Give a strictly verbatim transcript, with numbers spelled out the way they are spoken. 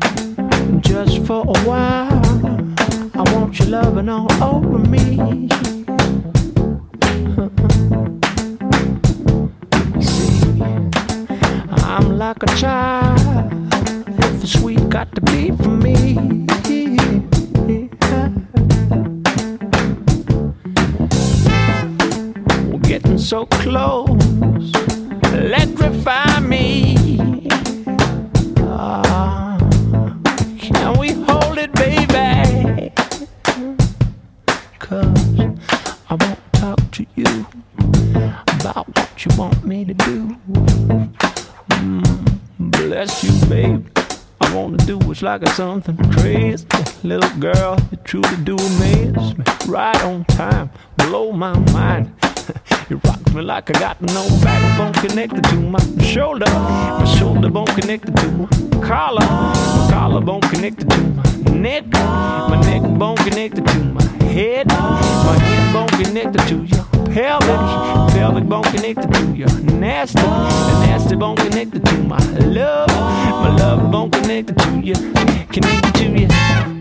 just for a while. I want your loving all over me. See, I'm like a child. If it's sweet, got to be for me. We're getting so close. Electrify me. Ah, can we hold it, baby? 'Cause I won't talk to you about what you want me to do. Mm, bless you, babe. I wanna do what's like a something crazy. Little girl, you truly do amaze me. Right on time, blow my mind. You rock me like I got no backbone connected to my shoulder. My shoulder bone connected to my collar. My collarbone connected to my neck. My neck bone connected to my head. My head bone connected to your pelvic. Pelvic bone connected to your nasty. The nasty bone connected to my love. My love bone connected to you. Connected to you.